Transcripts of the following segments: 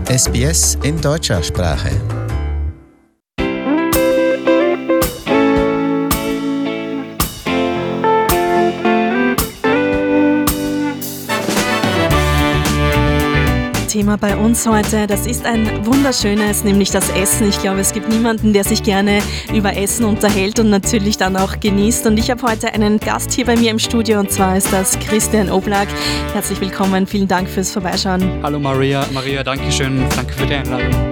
SBS in deutscher Sprache. Thema bei uns heute, das ist ein wunderschönes, nämlich das Essen. Ich glaube, es gibt niemanden, der sich gerne über Essen unterhält und natürlich dann auch genießt. Und ich habe heute einen Gast hier bei mir im Studio und zwar ist das Christian Oblak. Herzlich willkommen, vielen Dank fürs Vorbeischauen. Hallo Maria, danke schön, danke für die Einladung.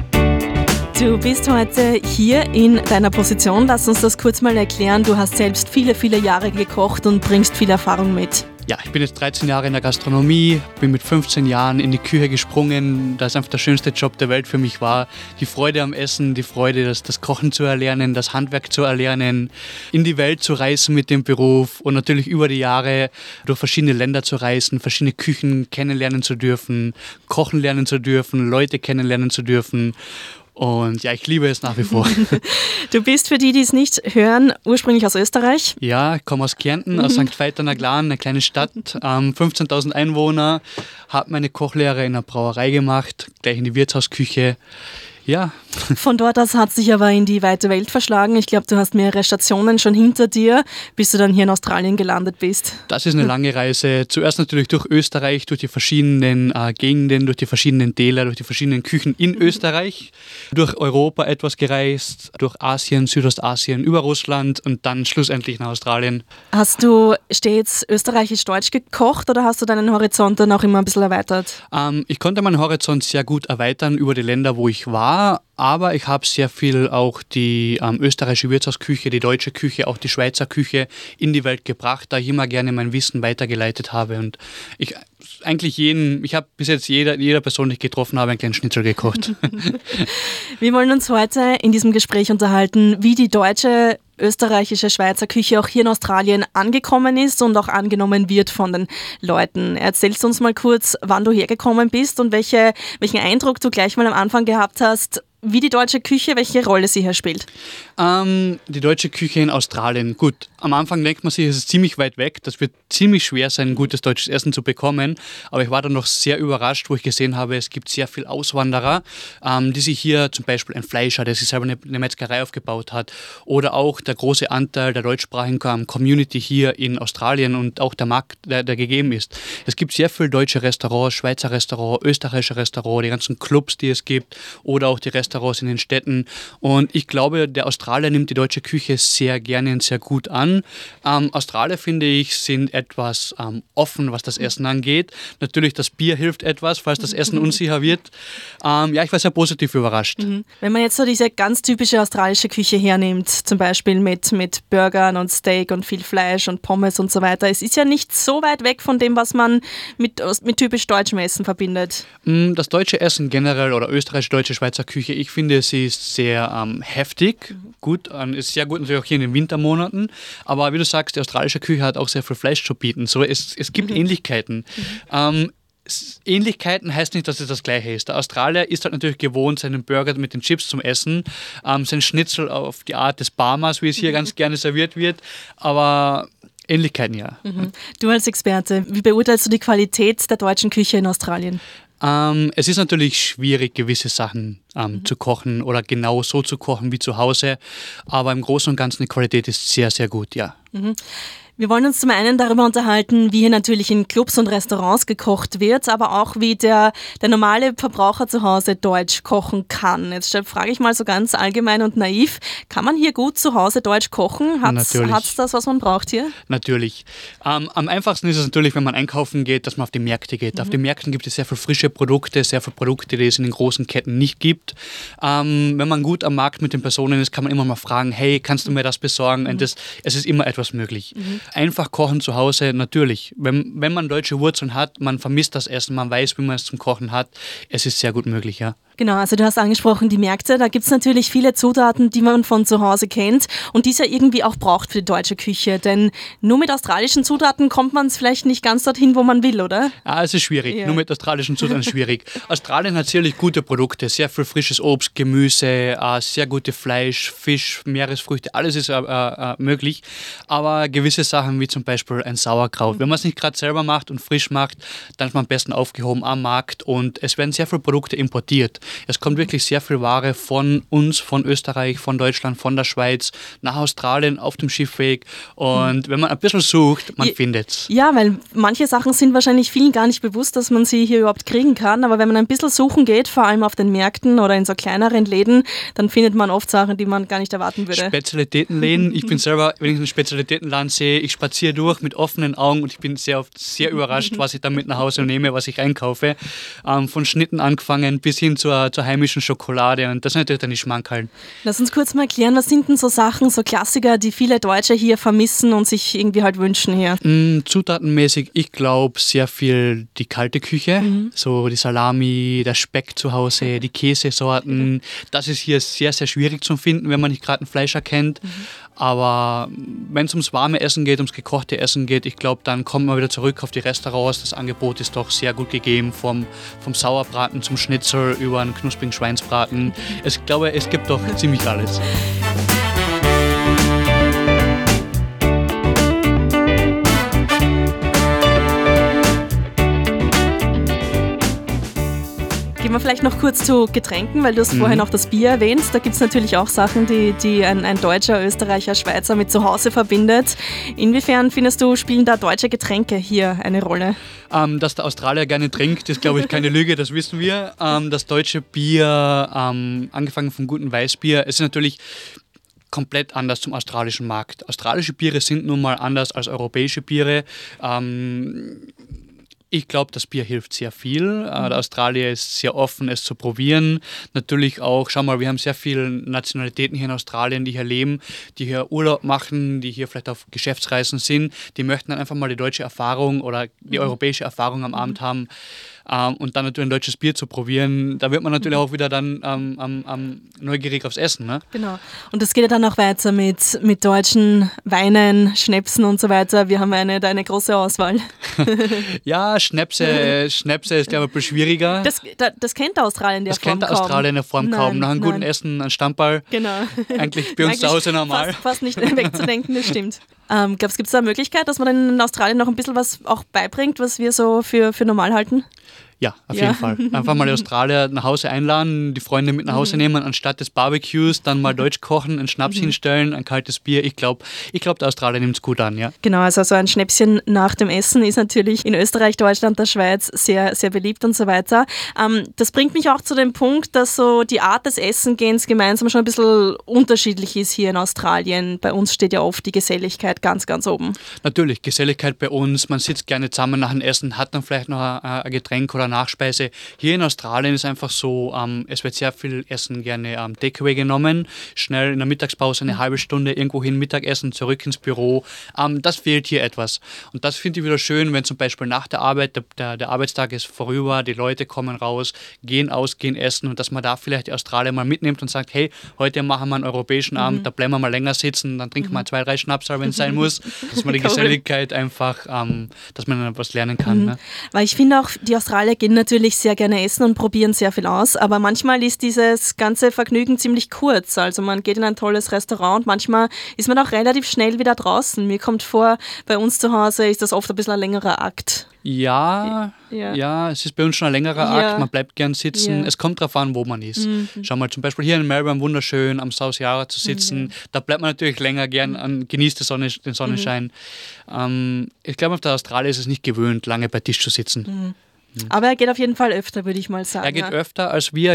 Du bist heute hier in deiner Position. Lass uns das kurz mal erklären. Du hast selbst viele, viele Jahre gekocht und bringst viel Erfahrung mit. Ja, ich bin jetzt 13 Jahre in der Gastronomie, bin mit 15 Jahren in die Küche gesprungen, da es einfach der schönste Job der Welt für mich war. Die Freude am Essen, die Freude, das Kochen zu erlernen, das Handwerk zu erlernen, in die Welt zu reisen mit dem Beruf und natürlich über die Jahre durch verschiedene Länder zu reisen, verschiedene Küchen kennenlernen zu dürfen, kochen lernen zu dürfen, Leute kennenlernen zu dürfen. Und ja, ich liebe es nach wie vor. Du bist, für die, die es nicht hören, ursprünglich aus Österreich. Ja, ich komme aus Kärnten, aus St. Veit an der Glan, eine kleine Stadt, 15.000 Einwohner, habe meine Kochlehre in einer Brauerei gemacht, gleich in die Wirtshausküche. Ja. Von dort aus hat es dich aber in die weite Welt verschlagen. Ich glaube, du hast mehrere Stationen schon hinter dir, bis du dann hier in Australien gelandet bist. Das ist eine lange Reise. Zuerst natürlich durch Österreich, durch die verschiedenen Gegenden, durch die verschiedenen Täler, durch die verschiedenen Küchen in Österreich, durch Europa etwas gereist, durch Asien, Südostasien, über Russland und dann schlussendlich nach Australien. Hast du stets österreichisch-deutsch gekocht oder hast du deinen Horizont dann auch immer ein bisschen erweitert? Ich konnte meinen Horizont sehr gut erweitern über die Länder, wo ich war. Aber ich habe sehr viel auch die österreichische Wirtshausküche, die deutsche Küche, auch die Schweizer Küche in die Welt gebracht, da ich immer gerne mein Wissen weitergeleitet habe. Und ich habe bis jetzt jeder Person, die ich getroffen habe, einen kleinen Schnitzel gekocht. Wir wollen uns heute in diesem Gespräch unterhalten, wie die deutsche, österreichische, Schweizer Küche auch hier in Australien angekommen ist und auch angenommen wird von den Leuten. Erzählst du uns mal kurz, wann du hergekommen bist und welchen Eindruck du gleich mal am Anfang gehabt hast, wie die deutsche Küche, welche Rolle sie hier spielt? Die deutsche Küche in Australien. Gut, am Anfang denkt man sich, es ist ziemlich weit weg. Das wird ziemlich schwer sein, gutes deutsches Essen zu bekommen. Aber ich war dann noch sehr überrascht, wo ich gesehen habe, es gibt sehr viele Auswanderer, die sich hier zum Beispiel ein Fleischer, der sich selber eine Metzgerei aufgebaut hat. Oder auch der große Anteil der deutschsprachigen Community hier in Australien und auch der Markt, der gegeben ist. Es gibt sehr viele deutsche Restaurants, Schweizer Restaurants, österreichische Restaurants, die ganzen Clubs, die es gibt oder auch die Restaurants in den Städten. Und ich glaube, der Australier nimmt die deutsche Küche sehr gerne und sehr gut an. Australier, finde ich, sind etwas offen, was das Essen angeht. Natürlich, das Bier hilft etwas, falls das Essen unsicher wird. Ich war sehr positiv überrascht. Wenn man jetzt so diese ganz typische australische Küche hernimmt, zum Beispiel mit Burgern und Steak und viel Fleisch und Pommes und so weiter, es ist ja nicht so weit weg von dem, was man mit typisch deutschem Essen verbindet. Das deutsche Essen generell oder österreichische, deutsche, Schweizer Küche, ich finde, sie ist sehr heftig, gut, ist sehr gut natürlich auch hier in den Wintermonaten, aber wie du sagst, die australische Küche hat auch sehr viel Fleisch zu bieten, so es gibt Ähnlichkeiten. Ähnlichkeiten heißt nicht, dass es das Gleiche ist. Der Australier ist halt natürlich gewohnt, seinen Burger mit den Chips zum Essen, sein Schnitzel auf die Art des Barmers, wie es hier ganz gerne serviert wird, aber Ähnlichkeiten ja. Du als Experte, wie beurteilst du die Qualität der deutschen Küche in Australien? Es ist natürlich schwierig, gewisse Sachen zu kochen oder genau so zu kochen wie zu Hause, aber im Großen und Ganzen die Qualität ist sehr, sehr gut, ja. Wir wollen uns zum einen darüber unterhalten, wie hier natürlich in Clubs und Restaurants gekocht wird, aber auch wie der normale Verbraucher zu Hause deutsch kochen kann. Jetzt frage ich mal so ganz allgemein und naiv, kann man hier gut zu Hause deutsch kochen? Hat's das, was man braucht hier? Natürlich. Am einfachsten ist es natürlich, wenn man einkaufen geht, dass man auf die Märkte geht. Auf den Märkten gibt es sehr viele frische Produkte, sehr viele Produkte, die es in den großen Ketten nicht gibt. Wenn man gut am Markt mit den Personen ist, kann man immer mal fragen, hey, kannst du mir das besorgen? Und es ist immer etwas möglich. Einfach kochen zu Hause, natürlich. Wenn man deutsche Wurzeln hat, man vermisst das Essen, man weiß, wie man es zum Kochen hat, es ist sehr gut möglich, ja. Genau, also du hast angesprochen, die Märkte, da gibt es natürlich viele Zutaten, die man von zu Hause kennt und die es ja irgendwie auch braucht für die deutsche Küche, denn nur mit australischen Zutaten kommt man es vielleicht nicht ganz dorthin, wo man will, oder? Ja, es ist schwierig, Ja. nur mit australischen Zutaten ist schwierig. Australien hat sicherlich gute Produkte, sehr viel frisches Obst, Gemüse, sehr gute Fleisch, Fisch, Meeresfrüchte, alles ist möglich, aber gewisse Sachen wie zum Beispiel ein Sauerkraut, wenn man es nicht gerade selber macht und frisch macht, dann ist man am besten aufgehoben am Markt und es werden sehr viele Produkte importiert. Es kommt wirklich sehr viel Ware von uns, von Österreich, von Deutschland, von der Schweiz nach Australien auf dem Schiffweg. Und wenn man ein bisschen sucht, man findet es. Ja, weil manche Sachen sind wahrscheinlich vielen gar nicht bewusst, dass man sie hier überhaupt kriegen kann. Aber wenn man ein bisschen suchen geht, vor allem auf den Märkten oder in so kleineren Läden, dann findet man oft Sachen, die man gar nicht erwarten würde. Spezialitätenläden. Ich bin selber, wenn ich einen Spezialitätenladen sehe, ich spaziere durch mit offenen Augen und ich bin sehr oft sehr überrascht, was ich dann mit nach Hause nehme, was ich einkaufe. Von Schnitten angefangen bis hin zur heimischen Schokolade und das sind natürlich dann die Schmankerln. Lass uns kurz mal erklären, was sind denn so Sachen, so Klassiker, die viele Deutsche hier vermissen und sich irgendwie halt wünschen hier? Zutatenmäßig, ich glaube, sehr viel die kalte Küche, so die Salami, der Speck zu Hause, die Käsesorten. Das ist hier sehr, sehr schwierig zu finden, wenn man nicht gerade einen Fleischer kennt. Aber wenn es ums warme Essen geht, ums gekochte Essen geht, ich glaube, dann kommt man wieder zurück auf die Restaurants. Das Angebot ist doch sehr gut gegeben, vom Sauerbraten zum Schnitzel über einen knusprigen Schweinsbraten. Ich glaube, es gibt doch ziemlich alles. Gehen wir vielleicht noch kurz zu Getränken, weil du hast vorhin auch das Bier erwähnt. Da gibt es natürlich auch Sachen, die ein Deutscher, Österreicher, Schweizer mit zu Hause verbindet. Inwiefern findest du, spielen da deutsche Getränke hier eine Rolle? Dass der Australier gerne trinkt, ist, glaube ich, keine Lüge, das wissen wir. Das deutsche Bier, angefangen vom guten Weißbier, es ist natürlich komplett anders zum australischen Markt. Australische Biere sind nun mal anders als europäische Biere. Ich glaube, das Bier hilft sehr viel. Der Australier ist sehr offen, es zu probieren. Natürlich auch, schau mal, wir haben sehr viele Nationalitäten hier in Australien, die hier leben, die hier Urlaub machen, die hier vielleicht auf Geschäftsreisen sind. Die möchten dann einfach mal die deutsche Erfahrung oder die europäische Erfahrung am Abend haben. Und dann natürlich ein deutsches Bier zu probieren, da wird man natürlich auch wieder dann neugierig aufs Essen. Ne? Genau. Und das geht ja dann auch weiter mit deutschen Weinen, Schnäpsen und so weiter. Wir haben eine große Auswahl. Ja, Schnäpse ist, glaube ich, ein bisschen schwieriger. Das kennt Australien in der Form kaum. Das kennt Australien in der Form kaum. Nach einem guten nein. Essen, ein Stammball. Genau. Eigentlich bei uns zu Hause normal. Fast nicht wegzudenken, das stimmt. Gibt es da eine Möglichkeit, dass man in Australien noch ein bisschen was auch beibringt, was wir so für normal halten? Ja, auf jeden Fall. Einfach mal die Australier nach Hause einladen, die Freunde mit nach Hause nehmen, anstatt des Barbecues dann mal Deutsch kochen, einen Schnaps hinstellen, ein kaltes Bier. Ich glaube, der Australier nimmt es gut an, ja. Genau, also so ein Schnäpschen nach dem Essen ist natürlich in Österreich, Deutschland, der Schweiz sehr, sehr beliebt und so weiter. Das bringt mich auch zu dem Punkt, dass so die Art des Essengehens gemeinsam schon ein bisschen unterschiedlich ist hier in Australien. Bei uns steht ja oft die Geselligkeit ganz, ganz oben. Natürlich, Geselligkeit bei uns, man sitzt gerne zusammen nach dem Essen, hat dann vielleicht noch ein Getränk oder Nachspeise. Hier in Australien ist einfach so, es wird sehr viel Essen gerne Takeaway genommen, schnell in der Mittagspause eine halbe Stunde irgendwo hin Mittagessen, zurück ins Büro. Das fehlt hier etwas. Und das finde ich wieder schön, wenn zum Beispiel nach der Arbeit, der Arbeitstag ist vorüber, die Leute kommen raus, gehen aus, gehen essen und dass man da vielleicht die Australier mal mitnimmt und sagt, hey, heute machen wir einen europäischen Abend, da bleiben wir mal länger sitzen, dann trinken wir 2, 3 Schnapsal, wenn es sein muss, dass man die Geselligkeit einfach, dass man dann was lernen kann. Ne? Weil ich finde auch, die Australier gehen natürlich sehr gerne essen und probieren sehr viel aus, aber manchmal ist dieses ganze Vergnügen ziemlich kurz. Also man geht in ein tolles Restaurant und manchmal ist man auch relativ schnell wieder draußen. Mir kommt vor, bei uns zu Hause ist das oft ein bisschen ein längerer Akt. Ja, es ist bei uns schon ein längerer Akt, man bleibt gern sitzen. Es kommt darauf an, wo man ist. Schau mal, zum Beispiel hier in Melbourne wunderschön am South Yarra zu sitzen, da bleibt man natürlich länger gern, genießt den Sonnenschein. Ich glaube, auf der Australien ist es nicht gewöhnt, lange bei Tisch zu sitzen. Aber er geht auf jeden Fall öfter, würde ich mal sagen. Er geht öfter als wir,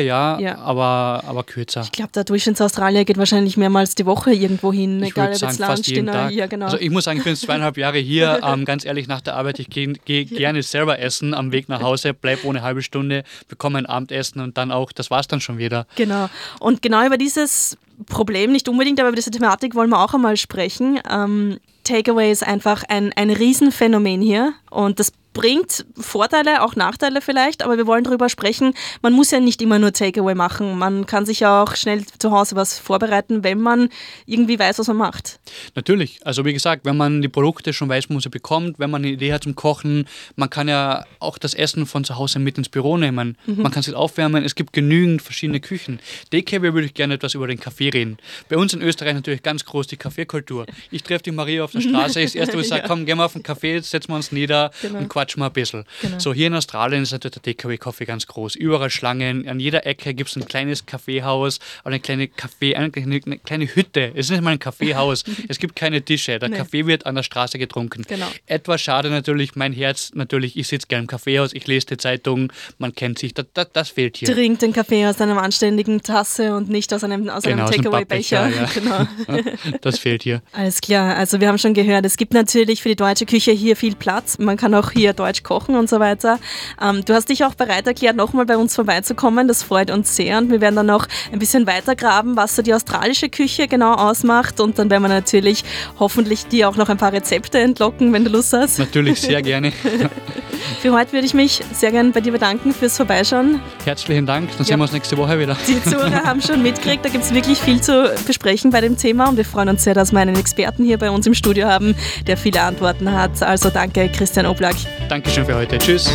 aber kürzer. Ich glaube, der Durchschnittsaustralier geht wahrscheinlich mehrmals die Woche irgendwo hin, egal ob jetzt Lunch, Dinner, hier, genau. Also ich muss sagen, ich bin jetzt 2,5 Jahre hier, ganz ehrlich, nach der Arbeit, ich gehe gerne selber essen am Weg nach Hause, bleib ohne halbe Stunde, bekomme ein Abendessen und dann auch, das war's dann schon wieder. Genau. Und genau über dieses Problem, nicht unbedingt, aber über diese Thematik wollen wir auch einmal sprechen. Takeaway ist einfach ein Riesenphänomen hier und das bringt Vorteile, auch Nachteile vielleicht, aber wir wollen darüber sprechen, man muss ja nicht immer nur Takeaway machen. Man kann sich ja auch schnell zu Hause was vorbereiten, wenn man irgendwie weiß, was man macht. Natürlich. Also wie gesagt, wenn man die Produkte schon weiß, wo man sie bekommt, wenn man eine Idee hat zum Kochen, man kann ja auch das Essen von zu Hause mit ins Büro nehmen. Man kann es aufwärmen. Es gibt genügend verschiedene Küchen. Takeaway würde ich gerne etwas über den Kaffee reden. Bei uns in Österreich natürlich ganz groß die Kaffeekultur. Ich treffe die Maria auf der Straße, das erste, was ich sage, komm, gehen wir auf einen Kaffee, setzen wir uns nieder und quatschen mal ein bisschen. Genau. So, hier in Australien ist natürlich der Takeaway-Kaffee ganz groß. Überall Schlangen, an jeder Ecke gibt es ein kleines Kaffeehaus oder eine kleine Hütte. Es ist nicht mal ein Kaffeehaus. Es gibt keine Tische. Der Kaffee wird an der Straße getrunken. Genau. Etwas schade natürlich, mein Herz natürlich, ich sitze gerne im Kaffeehaus, ich lese die Zeitung, man kennt sich, das fehlt hier. Trink den Kaffee aus einer anständigen Tasse und nicht aus einem Takeaway-Becher. Ja. Genau. Das fehlt hier. Alles klar, also wir haben schon gehört, es gibt natürlich für die deutsche Küche hier viel Platz. Man kann auch hier deutsch kochen und so weiter. Du hast dich auch bereit erklärt, nochmal bei uns vorbeizukommen. Das freut uns sehr und wir werden dann noch ein bisschen weiter graben, was so die australische Küche genau ausmacht und dann werden wir natürlich hoffentlich dir auch noch ein paar Rezepte entlocken, wenn du Lust hast. Natürlich, sehr gerne. Für heute würde ich mich sehr gerne bei dir bedanken fürs Vorbeischauen. Herzlichen Dank, dann sehen wir uns nächste Woche wieder. Die Zuhörer haben schon mitgekriegt, da gibt es wirklich viel zu besprechen bei dem Thema und wir freuen uns sehr, dass wir einen Experten hier bei uns im Studio haben, der viele Antworten hat. Also danke, Christian Oblak. Dankeschön für heute. Tschüss.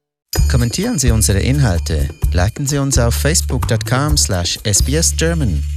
Kommentieren Sie unsere Inhalte, liken Sie uns auf facebook.com/sbsgerman